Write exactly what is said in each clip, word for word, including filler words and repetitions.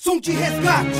som de resgate.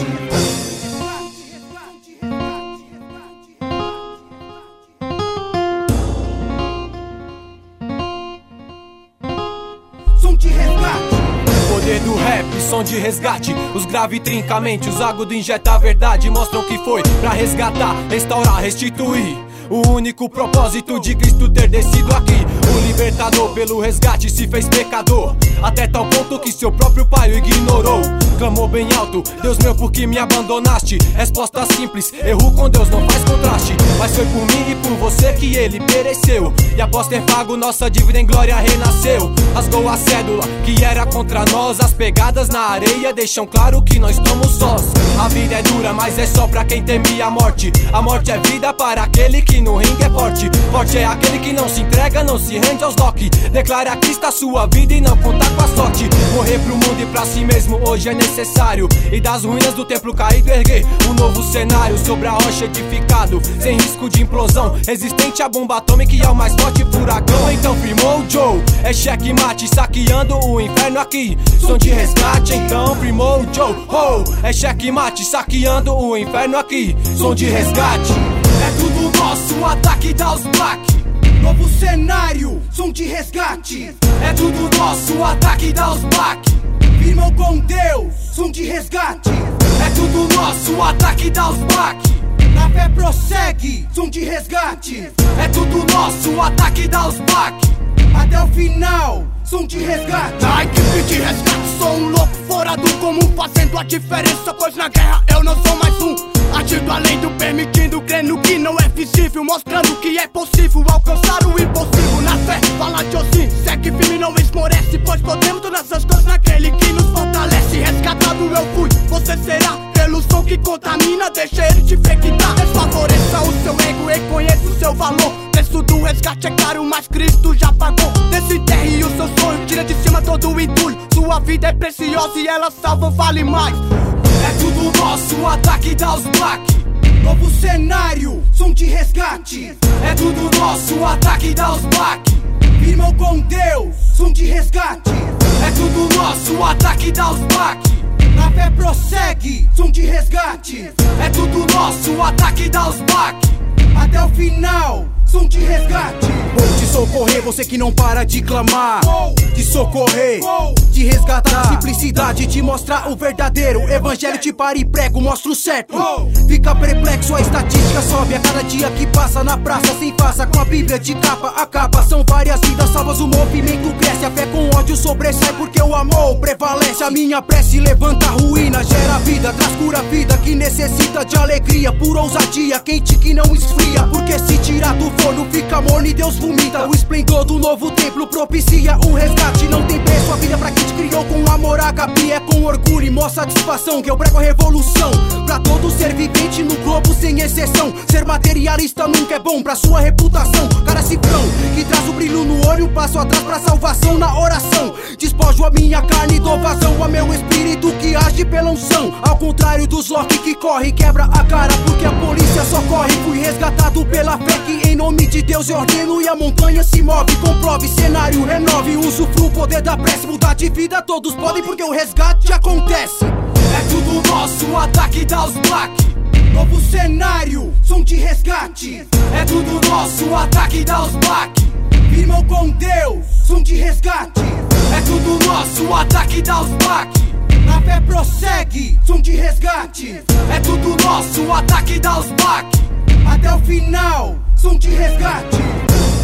Som de resgate. Poder do rap, som de resgate. Os grave trincamente, os agudos injeta a verdade. Mostram que foi pra resgatar, restaurar, restituir. O único propósito de Cristo ter descido aqui. O libertador pelo resgate se fez pecador, até tal ponto que seu próprio pai o ignorou. Clamou bem alto: Deus meu, por que me abandonaste? Resposta simples: erro com Deus não faz contraste. Mas foi por mim e por você que ele pereceu, e após ter pago nossa dívida em glória renasceu. Rasgou a cédula que era contra nós. As pegadas na areia deixam claro que nós estamos sós. A vida é dura, mas é só pra quem teme a morte. A morte é vida para aquele que no ringue é forte. Forte é aquele que não se entrega, não se rende aos Loki. Declara Cristo a sua vida e não conta com a sorte. Morrer pro mundo e pra si mesmo hoje é necessário, e das ruínas do templo caído erguer um novo cenário. Sobre a rocha edificado, sem risco de implosão, resistente à bomba atômica e ao mais forte furacão. Então firmou o Joe, é checkmate, saqueando o inferno aqui. Som de resgate, então firmou o Joe. Oh, é checkmate, saqueando o inferno aqui. Som de resgate. É tudo nosso, o ataque dá os black. Novo cenário, som de resgate. É tudo nosso, o ataque dá os black. Firmam com Deus, som de resgate. É tudo nosso, o ataque dá os black. Na fé prossegue, som de resgate. É tudo nosso, o ataque dá os black. Até o final, som de resgate. Na equipe de resgate sou um louco fora do comum, fazendo a diferença, pois na guerra eu não sou mais um. Agindo além do permitindo, crendo que não é visível, mostrando que é possível alcançar o impossível. Na fé, fala de Osim, segue firme, não esmorece, pois podemos todas as coisas naquele que nos fortalece. Resgatado eu fui, você será, pelo som que contamina, deixa ele te infectar. Desfavoreça o seu ego e conheça o seu valor. Preço do resgate é caro, mas Cristo já pagou. Desenterre o seu sonho, tira de cima todo o entulho. Sua vida é preciosa e ela salva, vale mais. É tudo nosso, o ataque dá os black. Novo cenário, som de resgate. É tudo nosso, o ataque dá os black. Firmam com Deus, som de resgate. É tudo nosso, o ataque dá os black. Na fé prossegue, som de resgate. É tudo nosso, o ataque dá os black. Até o final, som de resgate. Vou te socorrer, você que não para de clamar. Vou te socorrer, Vou te resgatar. Simplicidade de mostrar o verdadeiro. Evangelho te para e prego, mostra o certo. Vou. Fica perplexo, a estatística sobe a cada dia que passa na praça. Sem faça com a Bíblia de capa a capa. São várias vidas salvas, o movimento cresce. A fé com ódio sobressai porque o amor prevalece. A minha prece levanta a ruína, gera vida, traz cura a vida que necessita de alegria. Por ousadia, quente que não esfria, porque se tirar do forno fica morno e Deus vomita. O esplendor do novo templo propicia um resgate. Não tem preço a vida pra quem te criou com amor. Agape é com orgulho e mostra satisfação que eu prego a revolução pra todo ser vivente no globo sem exceção. Ser materialista nunca é bom pra sua reputação. Cara cifrão que traz o brilho no olho, um passo atrás pra salvação na oração. Despojo a minha carne e dou vazão a meu espírito que age pela unção. Ao contrário dos Loki que corre e quebra a cara porque a polícia só corre. Fui resgatado pela fé que em nome de Deus eu ordeno e a montanha se move. Comprove, cenário renove, usufrua o poder da prece. Mudar de vida todos podem porque o resgate acontece. É tudo nosso, o ataque dá os black. Novo cenário, som de resgate. É tudo nosso, o ataque dá os black. Firmam com Deus, som de resgate. É tudo nosso, o ataque dá os black. Na fé prossegue, som de resgate. É tudo nosso, o ataque dá os black. Até o final, som de resgate.